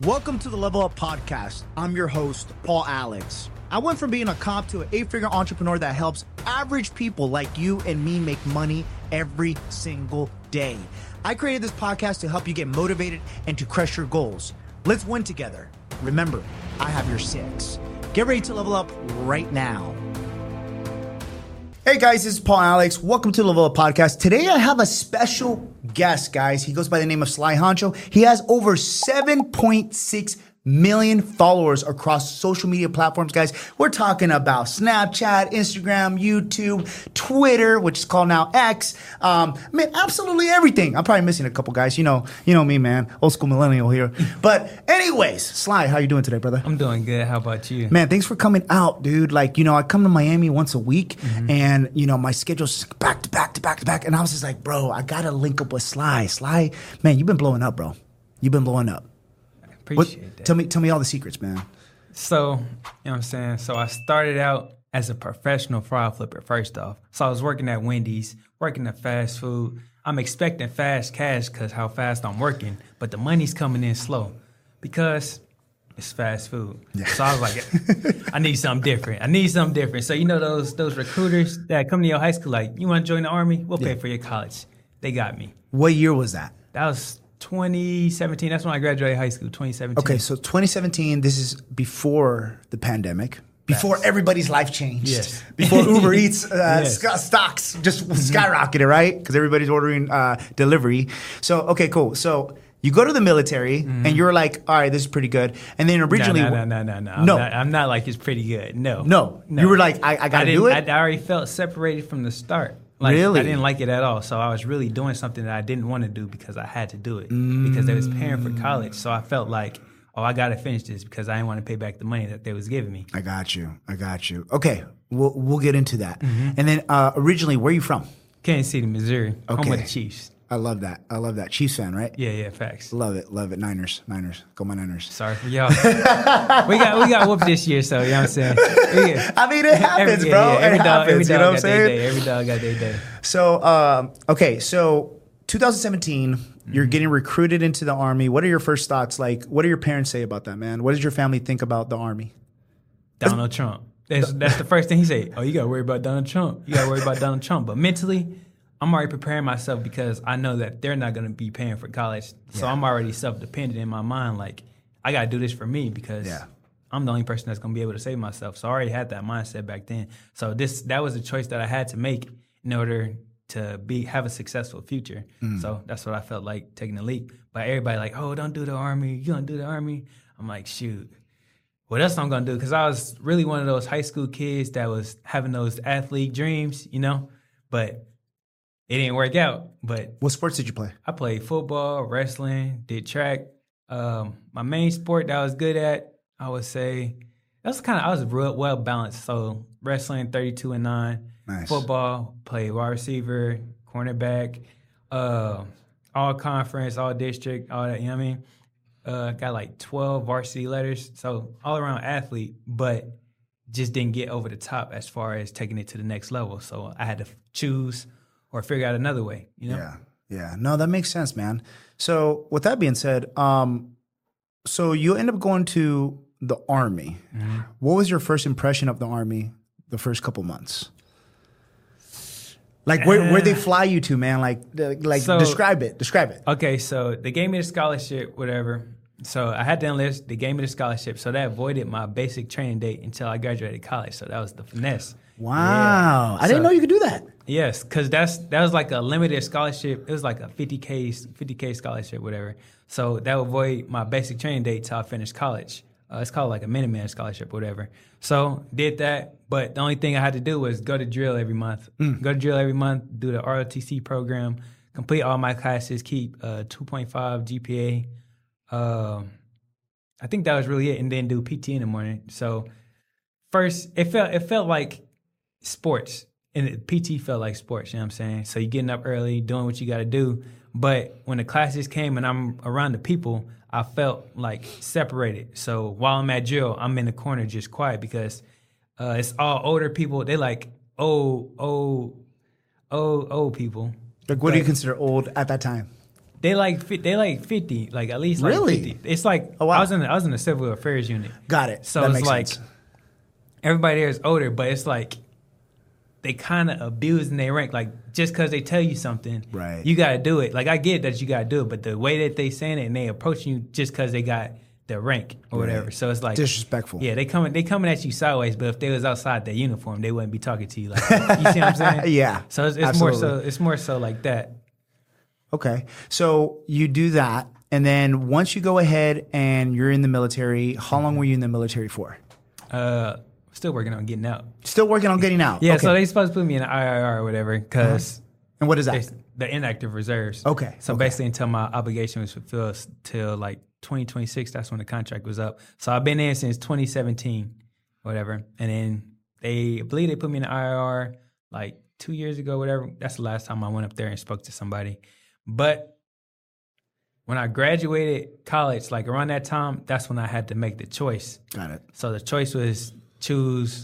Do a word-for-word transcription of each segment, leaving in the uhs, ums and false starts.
Welcome to the Level Up Podcast. I'm your host, Paul Alex. I went from being a cop to an eight-figure entrepreneur that helps average people like you and me make money every single day. I created this podcast to help you get motivated and to crush your goals. Let's win together. Remember, I have your six. Get ready to level up right now. Hey guys, this is Paul Alex. Welcome to the Level Up Podcast. Today I have a special guest, guys. He goes by the name of Sly Honcho. He has over seven point six million followers across social media platforms, guys. We're talking about Snapchat, Instagram, YouTube, Twitter, which is called now X. Um, I mean, absolutely everything. I'm probably missing a couple guys. You know, you know me, man. Old school millennial here. But anyways, Sly, how you doing today, brother? I'm doing good. How about you? Man, thanks for coming out, dude. Like, you know, I come to Miami once a week, mm-hmm. and, you know, my schedule's back to back to back to back. And I was just like, bro, I got to link up with Sly. Sly, man, you've been blowing up, bro. You've been blowing up. Appreciate what, that. Tell me, tell me all the secrets, man. So, you know what I'm saying? So I started out as a professional fry flipper, first off. So I was working at Wendy's, working at fast food. I'm expecting fast cash because how fast I'm working, but the money's coming in slow because it's fast food. Yeah. So I was like, I need something different. I need something different. So you know those those recruiters that come to your high school like, you want to join the Army? We'll pay yeah. for your college. They got me. What year was that? That was twenty seventeen. That's when I graduated high school, twenty seventeen. Okay, so twenty seventeen, this is before the pandemic, before yes. everybody's life changed. Yes. Before Uber Eats uh, yes. sk- stocks just skyrocketed, right? Because everybody's ordering uh, delivery. So, okay, cool. So you go to the military, mm-hmm. and you're like, all right, this is pretty good. And then originally... No, no, no, no, no. no. no. I'm, not, I'm not like it's pretty good. No. No. no. You were like, I, I got to do it? I, I already felt separated from the start. Like, really? I didn't like it at all. So I was really doing something that I didn't want to do because I had to do it. Mm. Because they was paying for college. So I felt like, oh, I got to finish this because I didn't want to pay back the money that they was giving me. I got you. I got you. Okay. We'll, we'll get into that. Mm-hmm. And then uh, originally, where are you from? Kansas City, Missouri. Okay. Home of the Chiefs. I love that. I love that. Chiefs fan, right? Yeah, yeah, facts. Love it. Love it. Niners. Niners. Go my Niners. Sorry for y'all. we got we got whooped this year, so you know what I'm saying? Yeah. I mean, it happens, every, bro. Yeah, yeah. Every it dog, happens, every dog you know what I'm got saying? their day. Every dog got their day. So, um, okay, so twenty seventeen, mm-hmm. you're getting recruited into the Army. What are your first thoughts? Like, what do your parents say about that, man? What does your family think about the Army? Donald Trump. That's, that's the first thing he say. Oh, you got to worry about Donald Trump. You got to worry about Donald Trump. But mentally, I'm already preparing myself because I know that they're not going to be paying for college. So yeah. I'm already self-dependent in my mind. Like, I got to do this for me because yeah. I'm the only person that's going to be able to save myself. So I already had that mindset back then. So this that was a choice that I had to make in order to be have a successful future. Mm. So that's what I felt like taking the leap. But everybody like, oh, don't do the Army. You going to do the Army? I'm like, shoot. What else I'm going to do? Because I was really one of those high school kids that was having those athlete dreams, you know, but it didn't work out. But what sports did you play? I played football, wrestling, did track. Um, my main sport that I was good at, I would say, that was kind of, I was real well balanced. So wrestling, thirty-two and nine. Nice. Football, played wide receiver, cornerback, uh, all conference, all district, all that, you know what I mean? Uh, got like twelve varsity letters. So all around athlete, but just didn't get over the top as far as taking it to the next level. So I had to choose or figure out another way, you know? Yeah, yeah. No, that makes sense, man. So with that being said, um, so you end up going to the Army. Mm-hmm. What was your first impression of the Army the first couple months? Like, where, uh, where'd they fly you to, man? Like, like so, describe it. Describe it. Okay, so they gave me the scholarship, whatever. So I had to enlist. They gave me the scholarship. So that avoided my basic training date until I graduated college. So that was the finesse. Wow. Yeah. I so, didn't know you could do that. Yes, because that's that was like a limited scholarship. It was like a fifty K scholarship, whatever. So that would avoid my basic training date till I finished college. Uh, it's called like a Minuteman scholarship, whatever. So did that, but the only thing I had to do was go to drill every month. Mm. Go to drill every month, do the R O T C program, complete all my classes, keep uh, two point five G P A. Um, I think that was really it, and then do P T in the morning. So first, it felt it felt like sports, and it, P T felt like sports. You know what I'm saying? So you're getting up early, doing what you got to do. But when the classes came and I'm around the people, I felt like separated. So while I'm at drill, I'm in the corner just quiet because uh, it's all older people. They like old, old, old, old people. Like, what but, do you consider old at that time? They like fi- they like fifty, like at least like Really? fifty. It's like Oh, wow. I was in the, I was in the civil affairs unit. Got it. So That it's makes like sense. everybody there is older, but it's like they kind of abusing their rank. Like just because they tell you something, Right. you got to do it. Like I get that you got to do it, but the way that they saying it and they approaching you just because they got their rank or Right. whatever. So it's like Disrespectful. Yeah, they coming they coming at you sideways. But if they was outside their uniform, they wouldn't be talking to you like that. You see what I'm saying? Yeah, So it's, it's more so absolutely. it's more so like that. Okay. So you do that. And then once you go ahead and you're in the military, how long were you in the military for? Uh, still working on getting out. Still working on getting out. Yeah, Okay. so they supposed to put me in the I R R or whatever because And what is that? the inactive reserves. Okay, So okay. basically, until my obligation was fulfilled till like twenty twenty-six, that's when the contract was up. So I've been in since twenty seventeen, whatever. And then they, I believe they put me in the I R R like two years ago, whatever. That's the last time I went up there and spoke to somebody. But when I graduated college, like around that time, that's when I had to make the choice. Got it. So the choice was choose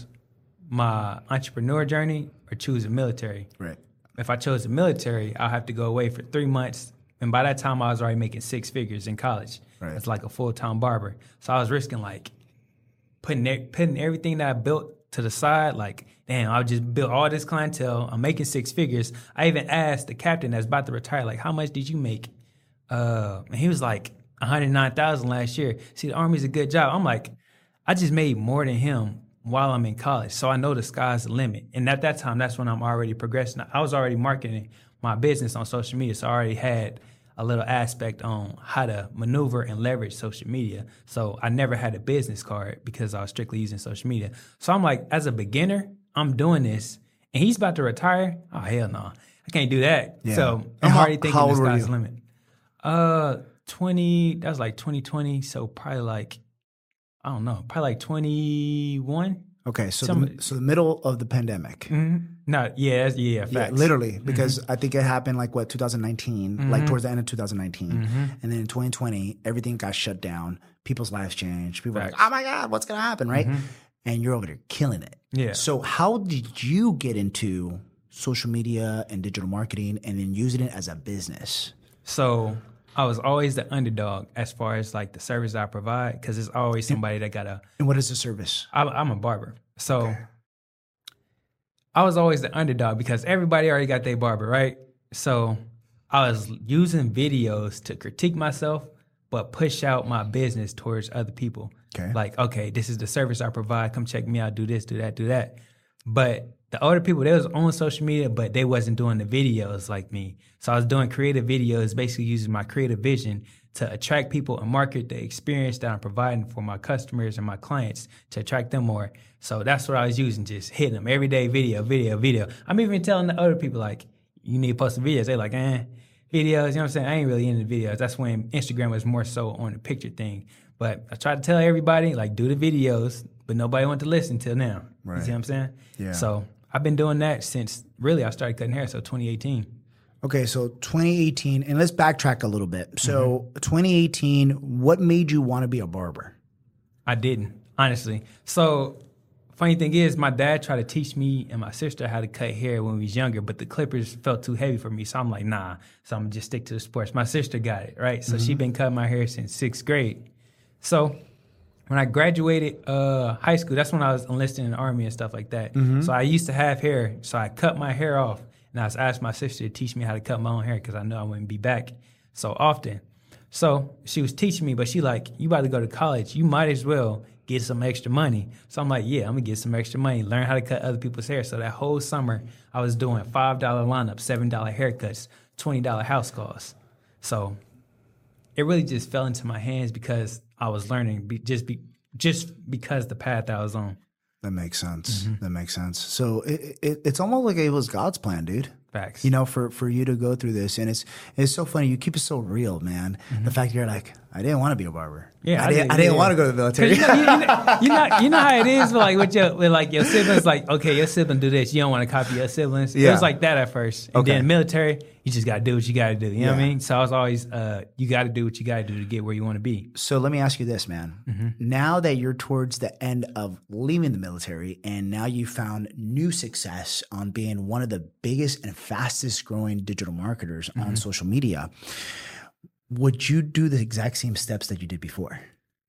my entrepreneur journey or choose the military. Right. If I chose the military, I'll have to go away for three months. And by that time, I was already making six figures in college. Right. It's like a full-time barber. So I was risking like putting e- putting everything that I built to the side. Like, damn, I just built all this clientele. I'm making six figures. I even asked the captain that's about to retire, like, how much did you make? Uh, and he was like, one hundred nine thousand last year. See, the Army's a good job. I'm like, I just made more than him while I'm in college. So I know the sky's the limit. And at that time, that's when I'm already progressing. I was already marketing my business on social media. So I already had a little aspect on how to maneuver and leverage social media. So I never had a business card because I was strictly using social media. So I'm like, as a beginner, I'm doing this. And he's about to retire? Oh, hell no. I can't do that. Yeah. So And I'm how- already thinking how the old were sky's you? the limit. Uh, twenty, that was like twenty twenty. So probably like, I don't know, probably like twenty-one. Okay. So, Some- the, so the middle of the pandemic. Mm-hmm. No, yeah, that's, yeah, Yeah, facts. literally, because I think it happened like what twenty nineteen, like towards the end of twenty nineteen, Mm-hmm. and then in twenty twenty, everything got shut down. People's lives changed. People were like, Facts. "Oh my God, what's gonna happen?" Right? And you're over there killing it. Yeah. So how did you get into social media and digital marketing, and then using it as a business? So I was always the underdog as far as like the service I provide because there's always somebody that got a. And what is the service? I'm, I'm a barber, so I was always the underdog because everybody already got their barber, right? So I was using videos to critique myself, but push out my business towards other people. Okay. Like, okay, this is the service I provide. Come check me out. Do this, do that, do that. But the older people, they was on social media, but they wasn't doing the videos like me. So I was doing creative videos, basically using my creative vision to attract people and market the experience that I'm providing for my customers and my clients to attract them more. So that's what I was using, just hitting them every day, video, video, video. I'm even telling the other people, like, you need to post some videos. They're like, eh, videos, you know what I'm saying? I ain't really into videos. That's when Instagram was more so on the picture thing. But I tried to tell everybody, like, do the videos, but nobody wanted to listen till now. Right. You see what I'm saying? Yeah. So I've been doing that since, really, I started cutting hair, so twenty eighteen. Okay, so twenty eighteen, and let's backtrack a little bit. So Mm-hmm. twenty eighteen, what made you want to be a barber? I didn't, honestly. So funny thing is, my dad tried to teach me and my sister how to cut hair when we was younger, but the clippers felt too heavy for me. So I'm like, nah. So I'm gonna just stick to the sports. My sister got it, right? So she been cutting my hair since sixth grade. So when I graduated uh, high school, that's when I was enlisted in the Army and stuff like that. So I used to have hair, so I cut my hair off, and I was asked my sister to teach me how to cut my own hair because I knew I wouldn't be back so often. So she was teaching me, but she like, you about to go to college, you might as well get some extra money. So I'm like, yeah, I'm gonna get some extra money, learn how to cut other people's hair. So that whole summer, I was doing five dollar lineups, seven dollar haircuts, twenty dollar house calls. So it really just fell into my hands because I was learning be, just be, just because the path I was on. That makes sense. Mm-hmm. That makes sense. So it, it, it's almost like it was God's plan, dude. Facts. You know, for, for you to go through this. And it's it's so funny. You keep it so real, man. The fact you're like, I didn't want to be a barber. Mm-hmm. Yeah, I, I didn't, did, I didn't yeah. want to go to the military. You know, you, know, you, know, you know how it is, like with your with like your siblings. Like, okay, your sibling do this, you don't want to copy your siblings. It Yeah. was like that at first, and Okay. then military, you just gotta do what you gotta do. You know what I Yeah. mean? So I was always, uh, you gotta do what you gotta do to get where you want to be. So let me ask you this, man. Mm-hmm. Now that you're towards the end of leaving the military and now you found new success on being one of the biggest and fastest growing digital marketers Mm-hmm. on social media, would you do the exact same steps that you did before?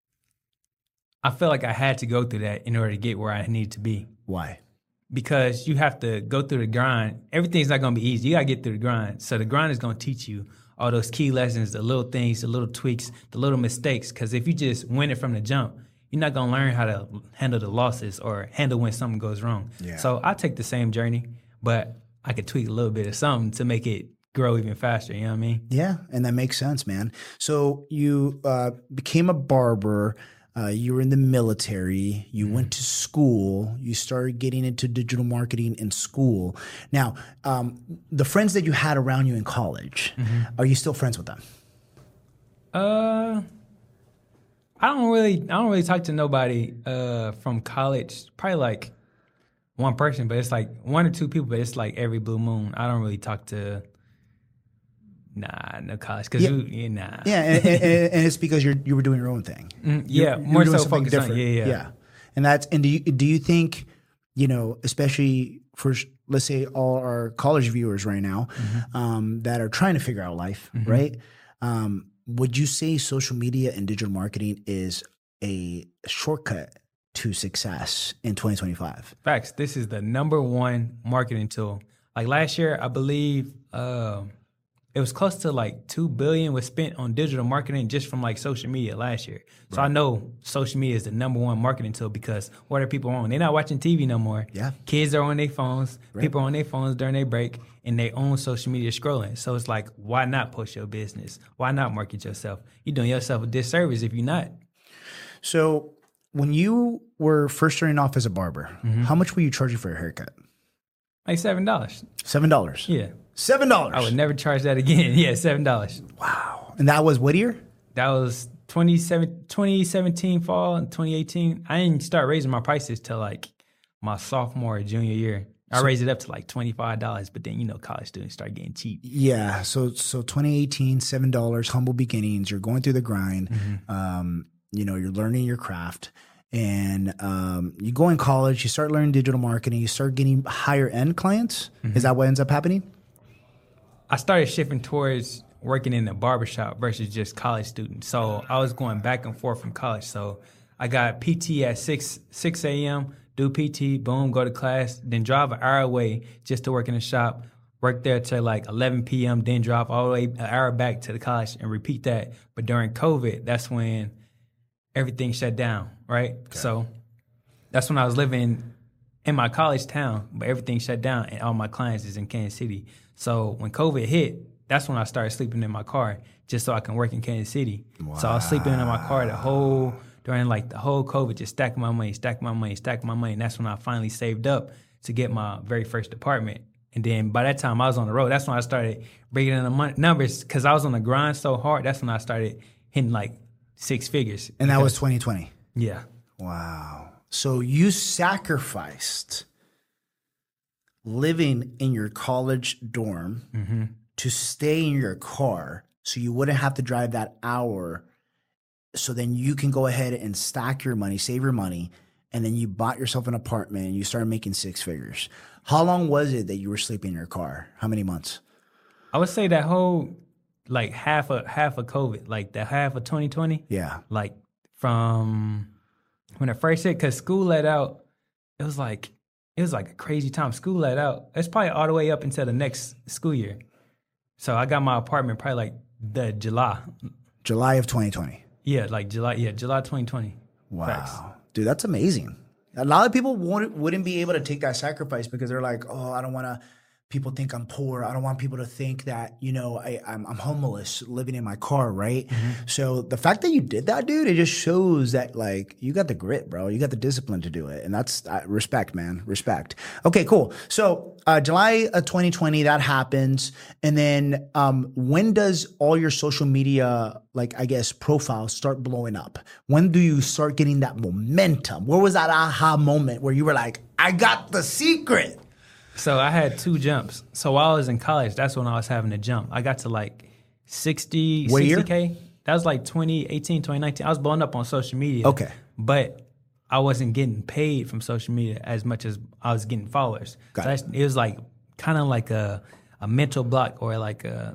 I feel like I had to go through that in order to get where I needed to be. Why? Because you have to go through the grind. Everything's not going to be easy. You got to get through the grind. So the grind is going to teach you all those key lessons, the little things, the little tweaks, the little mistakes. Because if you just win it from the jump, you're not going to learn how to handle the losses or handle when something goes wrong. Yeah. So I take the same journey, but I could tweak a little bit of something to make it grow even faster. You know what I mean? Yeah, and that makes sense, man. So you uh, became a barber. Uh, you were in the military, you mm-hmm. went to school, you started getting into digital marketing in school. Now, um, the friends that you had around you in college, mm-hmm. are you still friends with them? Uh, I don't really, I don't really talk to nobody uh, from college. Probably like one person, but it's like one or two people, but it's like every blue moon. I don't really talk to Nah, no college, because yeah. you, you, nah. Yeah, and, and, and it's because you're you were doing your own thing. Mm, yeah, you're, more you're so focused different. on, yeah, yeah. Yeah, and that's, and do you, do you think, you know, especially for, let's say, all our college viewers right now mm-hmm. um, that are trying to figure out life, mm-hmm. right? Um, would you say social media and digital marketing is a shortcut to success in twenty twenty-five? Facts. This is the number one marketing tool. Like last year, I believe, uh, it was close to like two billion was spent on digital marketing just from like social media last year. So right. I know social media is the number one marketing tool because what are people on? They're not watching T V no more. Yeah. Kids are on their phones. Right. People are on their phones during their break and they own social media scrolling. So it's like, why not post your business? Why not market yourself? You're doing yourself a disservice if you're not. So when you were first starting off as a barber, mm-hmm. how much were you charging for a haircut? Like seven dollars. Seven dollars? Yeah. Seven dollars. I would never charge that again. Yeah, seven dollars. Wow. And that was what year? That was twenty seventeen fall and twenty eighteen. I didn't start raising my prices till like my sophomore or junior year. I so, raised it up to like twenty-five dollars, but then, you know, college students start getting cheap. Yeah. So so twenty eighteen, seven dollars, humble beginnings. You're going through the grind. Mm-hmm. Um, you know, you're learning your craft. And um, you go in college, you start learning digital marketing, you start getting higher end clients. Mm-hmm. Is that what ends up happening? I started shifting towards working in a barbershop versus just college students. So I was going back and forth from college. So I got P T at six a.m., do P T, boom, go to class, then drive an hour away just to work in the shop, work there till like eleven p.m., then drive all the way an hour back to the college and repeat that. But during COVID, that's when everything shut down, right? Okay. So that's when I was living in my college town, but everything shut down and all my clients is in Kansas City. So when COVID hit, that's when I started sleeping in my car just so I can work in Kansas City. Wow. So I was sleeping in my car the whole, during like the whole COVID, just stacking my money, stacking my money, stacking my money. And that's when I finally saved up to get my very first apartment. And then by that time I was on the road. That's when I started bringing in the money, numbers because I was on the grind so hard. That's when I started hitting like six figures. And that was twenty twenty? Yeah. Wow. So you sacrificed living in your college dorm mm-hmm. to stay in your car so you wouldn't have to drive that hour. So then you can go ahead and stack your money, save your money, and then you bought yourself an apartment and you started making six figures. How long was it that you were sleeping in your car? How many months? I would say that whole, like half of half of COVID, like the half of twenty twenty. Yeah. Like from when it first hit, because school let out, it was like, it was like a crazy time. School let out. It's probably all the way up until the next school year. So I got my apartment probably like the July. July of twenty twenty. Yeah, like July, yeah, July twenty twenty. Wow. Facts. Dude, that's amazing. A lot of people wouldn't, wouldn't be able to take that sacrifice because they're like, oh, I don't want to, people think I'm poor. I don't want people to think that, you know, I, I'm, I'm homeless living in my car, right? Mm-hmm. So the fact that you did that, dude, it just shows that, like, you got the grit, bro. You got the discipline to do it. And that's uh, respect, man. Respect. Okay, cool. So uh, July of twenty twenty, that happens. And then um, when does all your social media, like, I guess, profiles start blowing up? When do you start getting that momentum? Where was that aha moment where you were like, I got the secret? So I had two jumps. So while I was in college, that's when I was having to jump. I got to like sixty, what sixty K. That was like twenty eighteen, twenty nineteen. I was blowing up on social media. Okay. But I wasn't getting paid from social media as much as I was getting followers. Got so it. it was like kind of like a, a mental block or like a,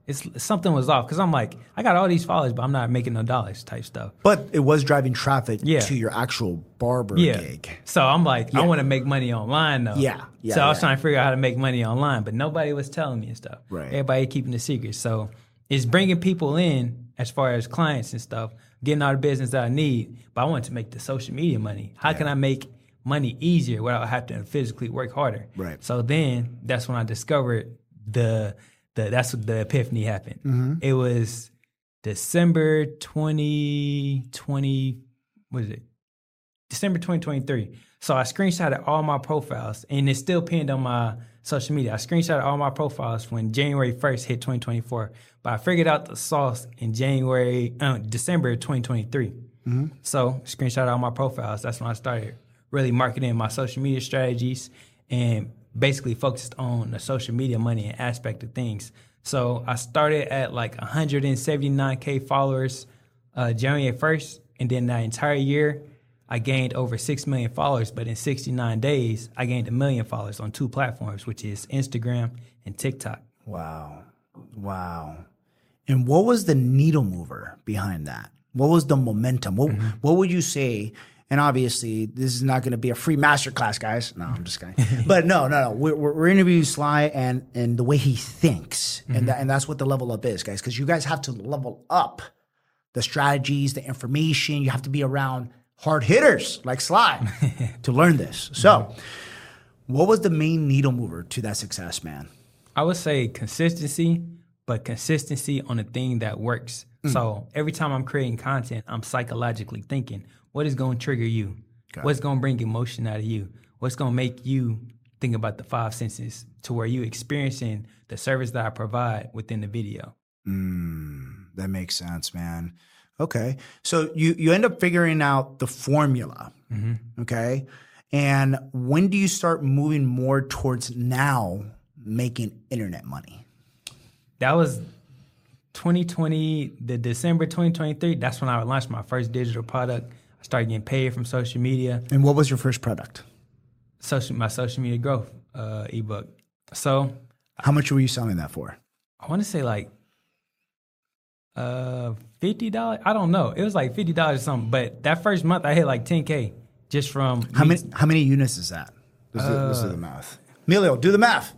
it's something was off because I'm like, I got all these followers, but I'm not making no dollars type stuff. But it was driving traffic Yeah. to your actual barber Yeah. gig. So I'm like, Yeah. I want to make money online though. Yeah. Yeah, so I was yeah. trying to figure out how to make money online, but nobody was telling me and stuff. Right. Everybody keeping the secret. So it's bringing people in as far as clients and stuff, getting all the business that I need. But I want to make the social media money. How can I make money easier without having to physically work harder? Right. So then that's when I discovered the the that's what the epiphany happened. Mm-hmm. It was December twenty twenty. What is it? December twenty twenty-three. So I screenshotted all my profiles, and it's still pinned on my social media. I screenshotted all my profiles when January first hit twenty twenty-four, but I figured out the sauce in January, uh, December twenty twenty-three. Mm-hmm. So screenshot all my profiles. That's when I started really marketing my social media strategies and basically focused on the social media money and aspect of things. So I started at like one hundred seventy-nine K followers uh, January first, and then that entire year, I gained over six million followers, but in sixty-nine days, I gained a million followers on two platforms, which is Instagram and TikTok. Wow. Wow. And what was the needle mover behind that? What was the momentum? What, mm-hmm. what would you say? And obviously, this is not going to be a free masterclass, guys. No, I'm just kidding. But no, no, no. We're, we're interviewing Sly and and the way he thinks, mm-hmm. and that, and that's what the level up is, guys. Because you guys have to level up the strategies, the information. You have to be around hard hitters like Sly to learn this. So, what was the main needle mover to that success, man? I would say consistency, but consistency on a thing that works. Mm. So every time I'm creating content, I'm psychologically thinking, what is going to trigger you? Got What's going to bring emotion out of you? What's going to make you think about the five senses to where you experiencing the service that I provide within the video? Mm, that makes sense, man. Okay. So you, you end up figuring out the formula. Mm-hmm. Okay. And when do you start moving more towards now making internet money? That was twenty twenty, the December twenty twenty-three. That's when I launched my first digital product. I started getting paid from social media. And what was your first product? Social, my social media growth uh, ebook. So, how much were you selling that for? I want to say like uh, fifty dollars. I don't know. It was like fifty dollars or something. But that first month, I hit like ten K just from how many. How many units is that? Let's, uh, do, let's do the math. Emilio, do the math.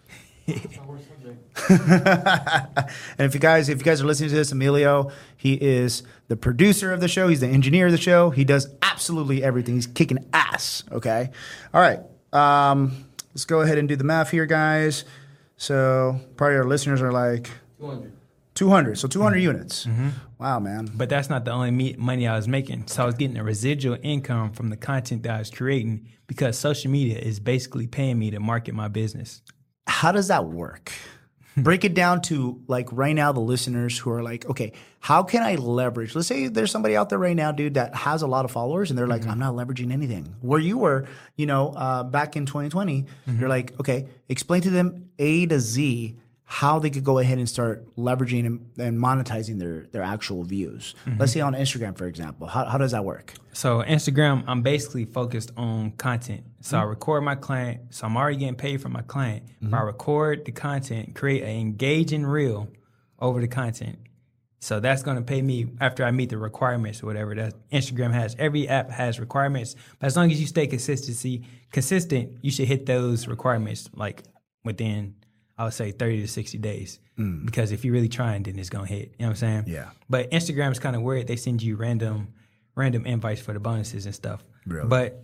And if you guys, if you guys are listening to this, Emilio, he is the producer of the show. He's the engineer of the show. He does absolutely everything. He's kicking ass. Okay. All right. Um, let's go ahead and do the math here, guys. So probably our listeners are like two hundred. two hundred. So two hundred mm-hmm. units. Mm-hmm. Wow, man. But that's not the only me- money I was making. So I was getting a residual income from the content that I was creating because social media is basically paying me to market my business. How does that work? Break it down to like right now, the listeners who are like, okay, how can I leverage? Let's say there's somebody out there right now, dude, that has a lot of followers and they're like, mm-hmm. I'm not leveraging anything. Where you were, you know, uh, back in twenty twenty, mm-hmm. you're like, okay, explain to them A to Z how they could go ahead and start leveraging and, and monetizing their, their actual views. Mm-hmm. Let's say on Instagram, for example. How, how does that work? So Instagram, I'm basically focused on content. So mm-hmm. I record my client. So I'm already getting paid from my client. Mm-hmm. If I record the content, create an engaging reel over the content. So that's going to pay me after I meet the requirements or whatever. That Instagram has. Every app has requirements. But as long as you stay consistency, consistent, you should hit those requirements like within, I would say thirty to sixty days. Mm. Because if you're really trying, then it's going to hit. You know what I'm saying? Yeah. But Instagram is kind of weird. They send you random random invites for the bonuses and stuff. Really? But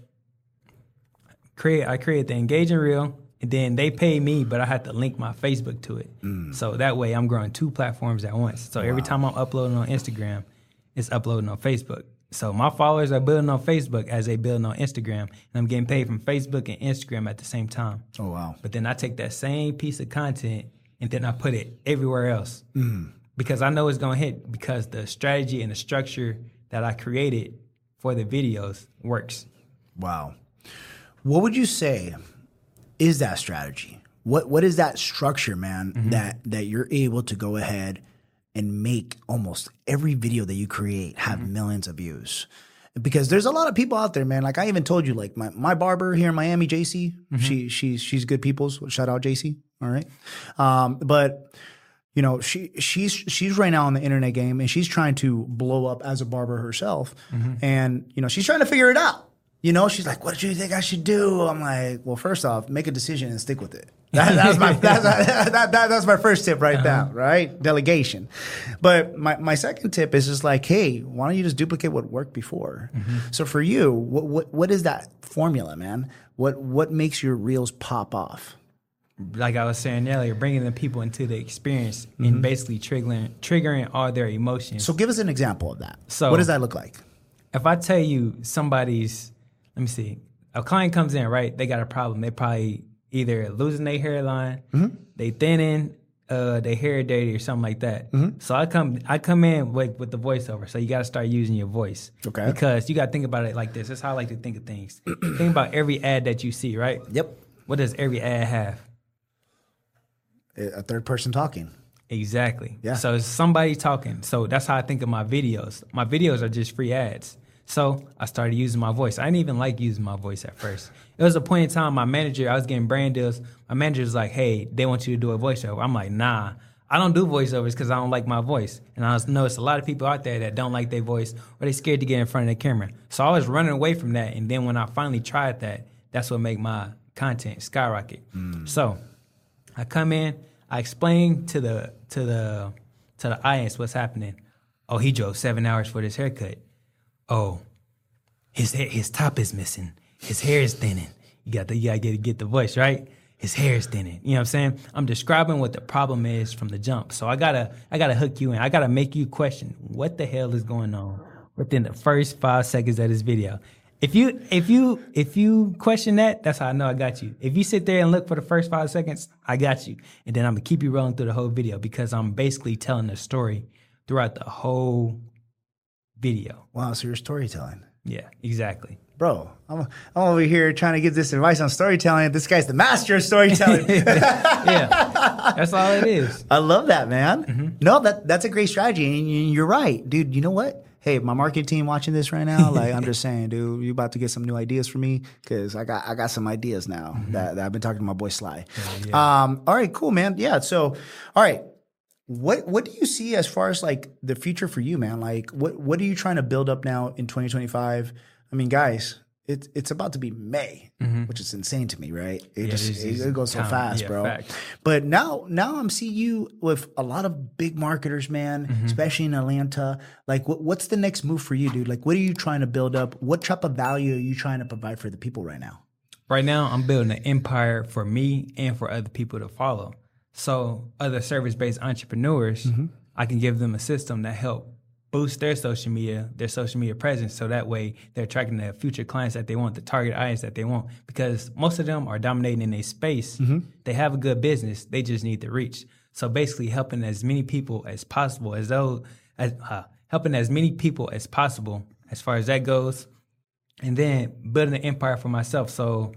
create, I create the engaging reel, and then they pay me, but I have to link my Facebook to it. Mm. So that way I'm growing two platforms at once. So wow. every time I'm uploading on Instagram, it's uploading on Facebook. So my followers are building on Facebook as they building on Instagram, and I'm getting paid from Facebook and Instagram at the same time. Oh, wow. But then I take that same piece of content and then I put it everywhere else mm. because I know it's going to hit because the strategy and the structure that I created for the videos works. Wow. What would you say is that strategy? What What is that structure, man, mm-hmm. that, that you're able to go ahead and make almost every video that you create have mm-hmm. millions of views? Because there's a lot of people out there, man. Like I even told you, like my, my barber here in Miami, J C, mm-hmm. she she's she's good people's. Shout out J C. All right. Um, but you know, she she's she's right now in the internet game, and she's trying to blow up as a barber herself. Mm-hmm. And, you know, she's trying to figure it out. You know, she's like, what do you think I should do? I'm like, well, first off, make a decision and stick with it. That, that's my that's, that, that, that's my first tip right uh-huh. now, right? Delegation. But my, my second tip is just like, hey, why don't you just duplicate what worked before? Mm-hmm. So for you, what, what what is that formula, man? What what makes your reels pop off? Like I was saying earlier, bringing the people into the experience mm-hmm. and basically triggering triggering all their emotions. So give us an example of that. So what does that look like? If I tell you somebody's, let me see, a client comes in, right? They got a problem. They probably either losing their hairline, mm-hmm. they thinning, uh, their hair dirty or something like that. Mm-hmm. So I come I come in with, with the voiceover. So you got to start using your voice. Okay. Because you got to think about it like this. That's how I like to think of things. Think about every ad that you see, right? Yep. What does every ad have? A third person talking. Exactly. Yeah. So it's somebody talking. So that's how I think of my videos. My videos are just free ads. So I started using my voice. I didn't even like using my voice at first. It was a point in time, my manager, I was getting brand deals. My manager was like, hey, they want you to do a voiceover. I'm like, nah, I don't do voiceovers because I don't like my voice. And I noticed a lot of people out there that don't like their voice or they scared to get in front of the camera. So I was running away from that. And then when I finally tried that, that's what made my content skyrocket. Mm. So I come in, I explain to the to the to the audience what's happening. Oh, he drove seven hours for this haircut. Oh, his hair, his top is missing. His hair is thinning. You got the you gotta get, get the voice right. His hair is thinning. You know what I'm saying? I'm describing what the problem is from the jump. So I gotta I gotta hook you in. I gotta make you question what the hell is going on within the first five seconds of this video. If you if you if you question that, that's how I know I got you. If you sit there and look for the first five seconds, I got you. And then I'm gonna keep you rolling through the whole video because I'm basically telling the story throughout the whole video. Wow, so you're storytelling. Yeah, exactly. Bro, I'm, I'm over here trying to give this advice on storytelling. This guy's the master of storytelling. Yeah, that's all it is. I love that, man. Mm-hmm. No, that that's a great strategy. And you're right, dude. You know what? Hey, my marketing team watching this right now, like I'm just saying, dude, you about to get some new ideas for me because I got I got some ideas now mm-hmm. that, that I've been talking to my boy Sly. Yeah, yeah. Um, all right, cool, man. Yeah. So, all right. What what do you see as far as like the future for you, man? Like what what are you trying to build up now in twenty twenty-five? I mean, guys, it's it's about to be May, mm-hmm. which is insane to me, right? It yeah, just it, it goes so time. fast, yeah, bro. Fact. But now now I'm seeing you with a lot of big marketers, man, mm-hmm. especially in Atlanta. Like what what's the next move for you, dude? Like what are you trying to build up? What type of value are you trying to provide for the people right now? Right now, I'm building an empire for me and for other people to follow. So other service-based entrepreneurs, mm-hmm. I can give them a system that help boost their social media, their social media presence, so that way they're attracting the future clients that they want, the target audience that they want. Because most of them are dominating in a space. Mm-hmm. They have a good business. They just need the reach. So basically helping as many people as possible, as though as, uh, helping as many people as possible as far as that goes. And then building an empire for myself. So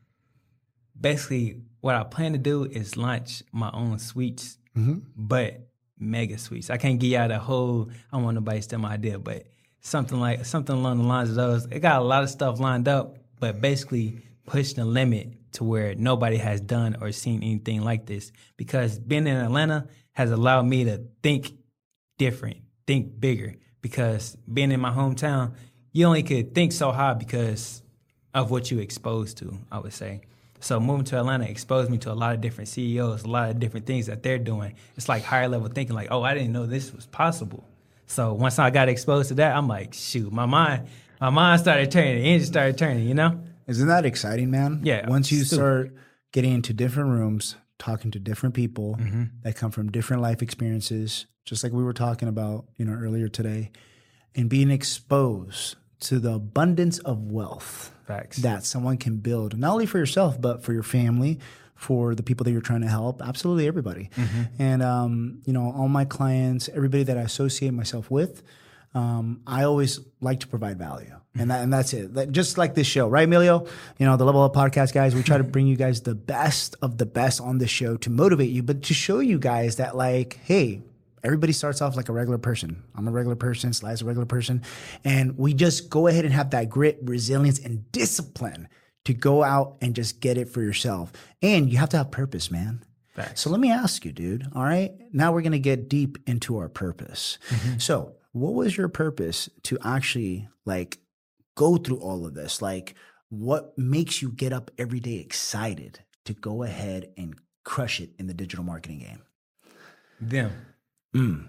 basically what I plan to do is launch my own suites, mm-hmm. but mega suites. I can't give y'all the whole, I don't want nobody to steal my idea, but something like something along the lines of those. It got a lot of stuff lined up, but basically pushing the limit to where nobody has done or seen anything like this. Because being in Atlanta has allowed me to think different, think bigger. Because being in my hometown, you only could think so high because of what you exposed to, I would say. So moving to Atlanta exposed me to a lot of different C E Os, a lot of different things that they're doing. It's like higher level thinking, like, oh, I didn't know this was possible. So once I got exposed to that, I'm like, shoot, my mind, my mind started turning, the engine started turning, you know? Isn't that exciting, man? Yeah. Once you stupid. start getting into different rooms, talking to different people mm-hmm. that come from different life experiences, just like we were talking about, you know, earlier today, and being exposed to the abundance of wealth Facts. that someone can build, not only for yourself, but for your family, for the people that you're trying to help, absolutely everybody. Mm-hmm. And, um, you know, all my clients, everybody that I associate myself with, um, I always like to provide value. Mm-hmm. And that, and that's it. That, just like this show, right, Emilio? You know, the Level Up Podcast guys, we try to bring you guys the best of the best on this show to motivate you, but to show you guys that, like, hey, everybody starts off like a regular person. I'm a regular person. Sly's a regular person. And we just go ahead and have that grit, resilience, and discipline to go out and just get it for yourself. And you have to have purpose, man. Facts. So let me ask you, dude. All right. Now we're going to get deep into our purpose. Mm-hmm. So what was your purpose to actually like go through all of this? Like what makes you get up every day excited to go ahead and crush it in the digital marketing game? Them. Mm.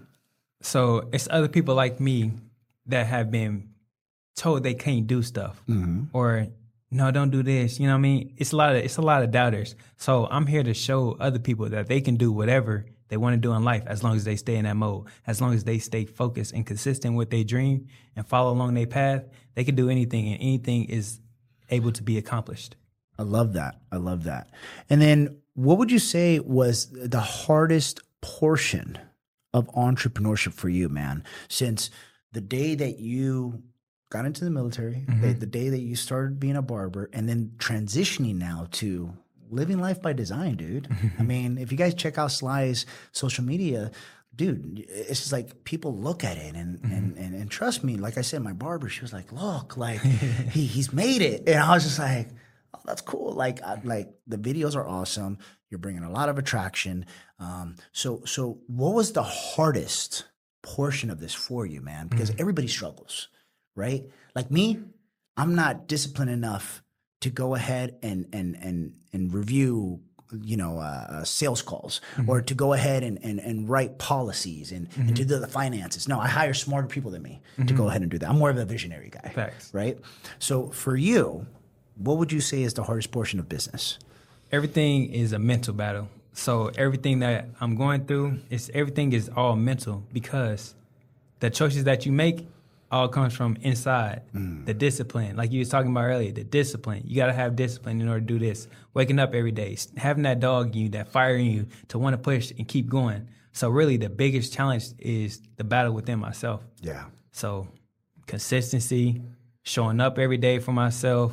So it's other people like me that have been told they can't do stuff mm-hmm. or no, don't do this. You know what I mean? It's a lot of it's a lot of doubters. So I'm here to show other people that they can do whatever they want to do in life as long as they stay in that mode. As long as they stay focused and consistent with their dream and follow along their path, they can do anything, and anything is able to be accomplished. I love that. I love that. And then what would you say was the hardest portion of entrepreneurship for you, man? Since the day that you got into the military, mm-hmm. the, the day that you started being a barber, and then transitioning now to living life by design, dude. I mean, if you guys check out Sly's social media, dude, it's just like people look at it and, mm-hmm. and, and, and trust me, like I said, my barber, she was like, look, like he, he's made it. And I was just like, oh, that's cool. Like, I, like the videos are awesome. You're bringing a lot of attraction. Um, so, so what was the hardest portion of this for you, man? Because mm-hmm. everybody struggles. Right? Like me, I'm not disciplined enough to go ahead and and and and review, you know, uh, sales calls mm-hmm. or to go ahead and and, and write policies and, mm-hmm. and to do the finances. No, I hire smarter people than me mm-hmm. to go ahead and do that. I'm more of a visionary guy. Facts. Right? So for you, what would you say is the hardest portion of business? Everything is a mental battle. So everything that I'm going through, is everything is all mental because the choices that you make all comes from inside. Mm. The discipline, like you was talking about earlier, the discipline. You got to have discipline in order to do this. Waking up every day, having that dog in you, that fire in you to want to push and keep going. So really the biggest challenge is the battle within myself. Yeah. So consistency, showing up every day for myself,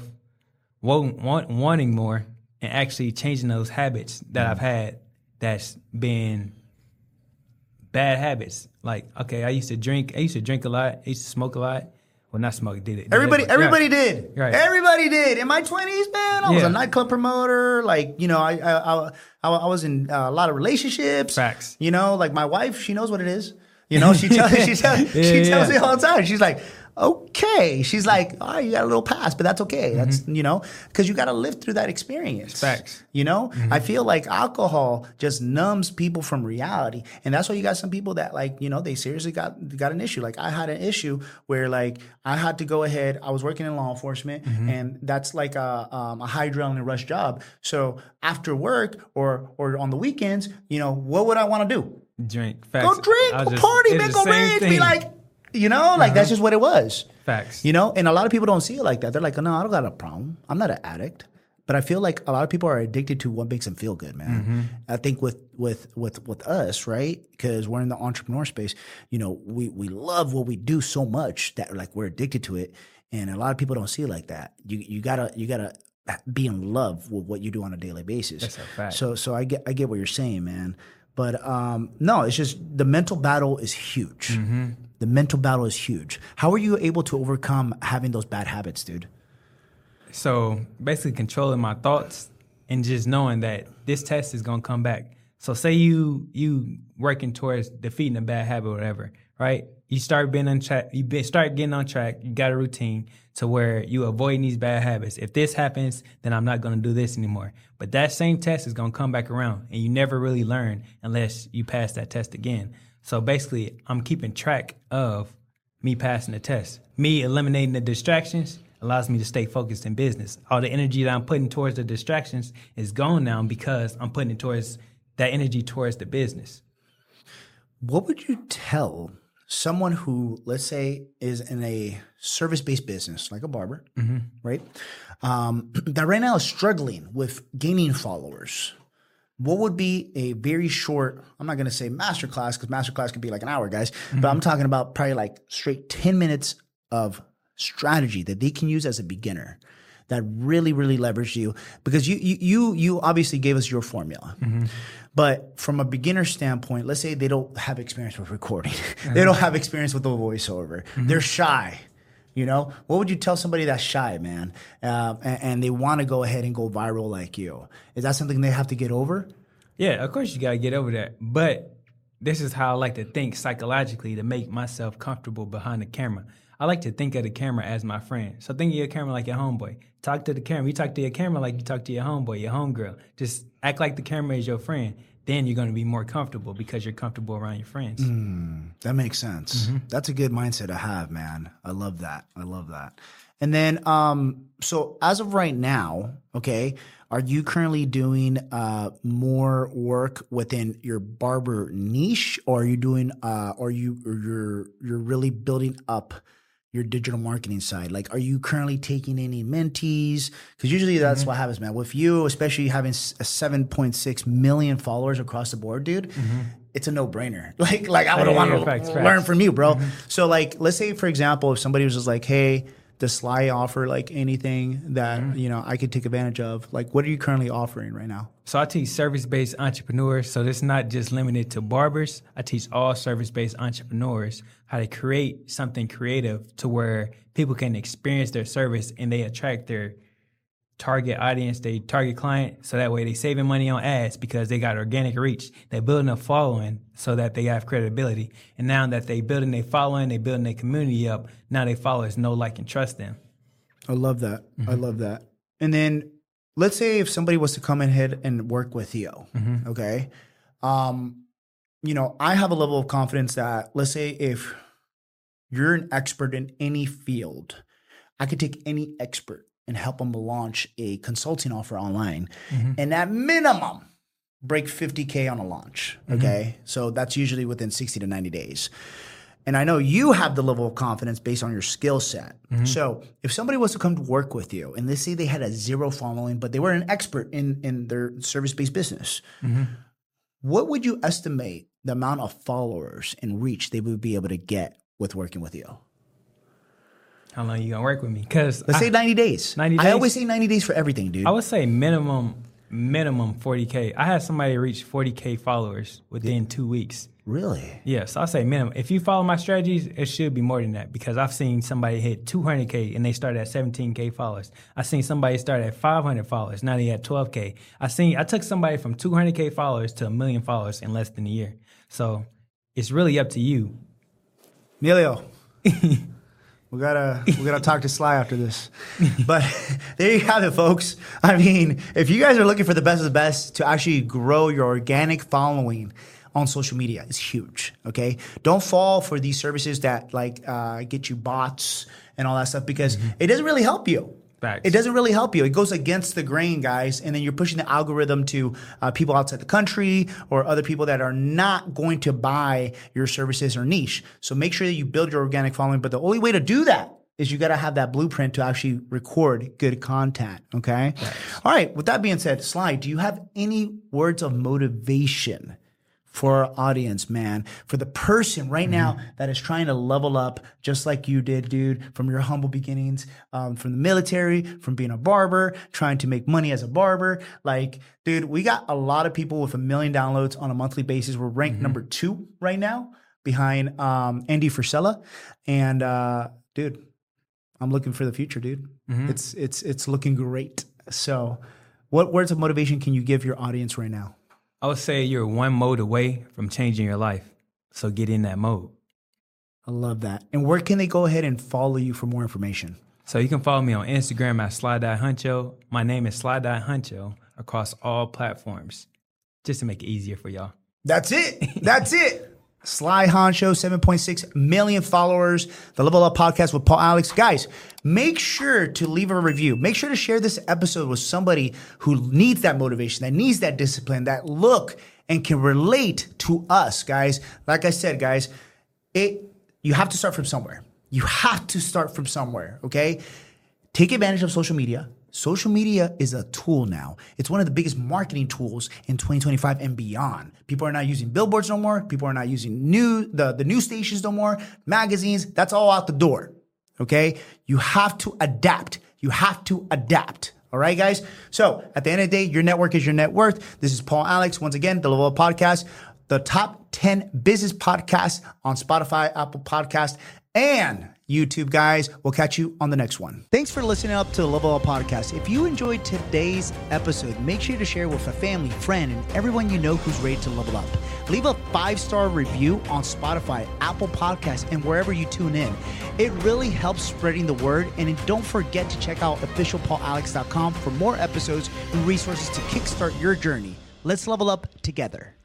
want, want, wanting more, and actually changing those habits that mm. I've had that's been bad habits. Like, okay, I used to drink. I used to drink a lot. I used to smoke a lot. Well, not smoke. Did it? Everybody, did everybody right. did. Right. Everybody did. In my twenties, man, I yeah. was a nightclub promoter. Like, you know, I I I, I was in a lot of relationships. Facts. You know, like my wife, she knows what it is. You know, she tells she tells yeah, she yeah. tells me all the time. She's like, okay. She's like, all right, you got a little pass, but that's okay. Mm-hmm. That's, you know, because you got to live through that experience. Facts. You know, mm-hmm. I feel like alcohol just numbs people from reality. And that's why you got some people that like, you know, they seriously got got an issue. Like I had an issue where like I had to go ahead. I was working in law enforcement mm-hmm. and that's like a, um, a high adrenaline rush job. So after work or or on the weekends, you know, what would I want to do? Drink. Facts. Go drink, go just, party, man, go rage, be like, you know, like uh-huh. that's just what it was. Facts. You know, and a lot of people don't see it like that. They're like, oh, no, I don't got a problem. I'm not an addict. But I feel like a lot of people are addicted to what makes them feel good, man. Mm-hmm. I think with with with with us, right? Because we're in the entrepreneur space, you know, we we love what we do so much that like we're addicted to it. And a lot of people don't see it like that. You you gotta you gotta be in love with what you do on a daily basis. That's a fact. So so I get I get what you're saying, man. But um, no, it's just the mental battle is huge. Mm-hmm. The mental battle is huge. How are you able to overcome having those bad habits, dude? So basically controlling my thoughts and just knowing that this test is going to come back. So say you you working towards defeating a bad habit or whatever, right? You start being on track, you be, start getting on track, you got a routine to where you avoiding these bad habits. If this happens, then I'm not going to do this anymore. But that same test is going to come back around and you never really learn unless you pass that test again. So basically, I'm keeping track of me passing the test. Me eliminating the distractions allows me to stay focused in business. All the energy that I'm putting towards the distractions is gone now because I'm putting it towards that energy towards the business. What would you tell someone who, let's say, is in a service-based business, like a barber, mm-hmm. right? Um, that right now is struggling with gaining followers? What would be a very short, I'm not going to say masterclass because masterclass could be like an hour, guys, mm-hmm. but I'm talking about probably like straight ten minutes of strategy that they can use as a beginner that really, really leverage you, because you you you, you obviously gave us your formula. Mm-hmm. But from a beginner standpoint, let's say they don't have experience with recording. Mm-hmm. They don't have experience with the voiceover. Mm-hmm. They're shy. You know, what would you tell somebody that's shy, man, uh, and, and they want to go ahead and go viral like you? Is that something they have to get over? Yeah, of course you got to get over that. But this is how I like to think psychologically to make myself comfortable behind the camera. I like to think of the camera as my friend. So think of your camera like your homeboy. Talk to the camera. You talk to your camera like you talk to your homeboy, your homegirl. Just act like the camera is your friend. Then you're going to be more comfortable because you're comfortable around your friends. Mm, that makes sense. Mm-hmm. That's a good mindset to have, man. I love that. I love that. And then, um, so as of right now, okay, are you currently doing uh, more work within your barber niche, or are you doing, uh, or you, or you're you're really building up your digital marketing side? Like, are you currently taking any mentees? Because usually that's mm-hmm. what happens, man. With you, especially having a seven point six million followers across the board, dude, mm-hmm. it's a no-brainer. Like, like I would yeah, want yeah, to facts, learn facts. from you, bro. Mm-hmm. So, like, let's say, for example, if somebody was just like, hey, does Sly offer, like, anything that, mm-hmm. you know, I could take advantage of? Like, what are you currently offering right now? So I teach service-based entrepreneurs. So this is not just limited to barbers. I teach all service-based entrepreneurs how to create something creative to where people can experience their service and they attract their target audience, they target client. So that way they saving money on ads because they got organic reach. They're building a following so that they have credibility. And now that they building their following, they building their community up, now their followers know, like, and trust them. I love that. Mm-hmm. I love that. And then let's say if somebody was to come in ahead and work with you, mm-hmm. okay? Um, you know, I have a level of confidence that, let's say if you're an expert in any field, I could take any expert and help them launch a consulting offer online. Mm-hmm. And at minimum, break fifty K on a launch, okay? Mm-hmm. So that's usually within sixty to ninety days. And I know you have the level of confidence based on your skill set. Mm-hmm. So if somebody was to come to work with you and they say they had a zero following, but they were an expert in, in their service-based business, mm-hmm. what would you estimate the amount of followers and reach they would be able to get with working with you? How long you gonna work with me? Because let's I, say ninety days. ninety days. I always say ninety days for everything, dude. I would say minimum minimum forty K. I had somebody reach forty K followers within two weeks. Really? Yeah, so I say minimum. If you follow my strategies, it should be more than that because I've seen somebody hit two hundred K and they started at seventeen K followers. I've seen somebody start at five hundred followers. Now they had twelve K. I seen I took somebody from two hundred K followers to a million followers in less than a year. So it's really up to you. Emilio. We gotta we gotta talk to Sly after this. But there you have it, folks. I mean, if you guys are looking for the best of the best to actually grow your organic following on social media, it's huge. Okay, don't fall for these services that like uh, get you bots and all that stuff because mm-hmm. it doesn't really help you. Facts. It doesn't really help you. It goes against the grain, guys, and then you're pushing the algorithm to uh, people outside the country or other people that are not going to buy your services or niche. So make sure that you build your organic following, but the only way to do that is you got to have that blueprint to actually record good content, okay? Right. All right, with that being said, Sly, do you have any words of motivation for our audience, man, for the person right mm-hmm. now that is trying to level up just like you did, dude, from your humble beginnings, um, from the military, from being a barber, trying to make money as a barber. Like, dude, we got a lot of people with a million downloads on a monthly basis. We're ranked mm-hmm. number two right now behind um, Andy Frisella. And, uh, dude, I'm looking for the future, dude. Mm-hmm. It's, it's, it's looking great. So what words of motivation can you give your audience right now? I would say you're one mode away from changing your life. So get in that mode. I love that. And where can they go ahead and follow you for more information? So you can follow me on Instagram at Sly.Huncho. My name is Sly.Huncho across all platforms, just to make it easier for y'all. That's it. That's it. Sly Honcho, seven point six million followers, the Level Up Podcast with Paul Alex. Guys, make sure to leave a review. Make sure to share this episode with somebody who needs that motivation, that needs that discipline, that look and can relate to us, guys. Like I said, guys, it you have to start from somewhere. You have to start from somewhere, okay? Take advantage of social media. Social media is a tool now. It's one of the biggest marketing tools in twenty twenty-five and beyond. People are not using billboards no more. People are not using new the, the news stations no more, magazines. That's all out the door, okay? You have to adapt. You have to adapt, all right, guys? So at the end of the day, your network is your net worth. This is Paul Alex. Once again, the Level Up Podcast, the top ten business podcasts on Spotify, Apple Podcasts, and YouTube, guys. We'll catch you on the next one. Thanks for listening up to the Level Up Podcast. If you enjoyed today's episode, make sure to share with a family, friend, and everyone you know who's ready to level up. Leave a five-star review on Spotify, Apple Podcasts, and wherever you tune in. It really helps spreading the word. And don't forget to check out official paul alex dot com for more episodes and resources to kickstart your journey. Let's level up together.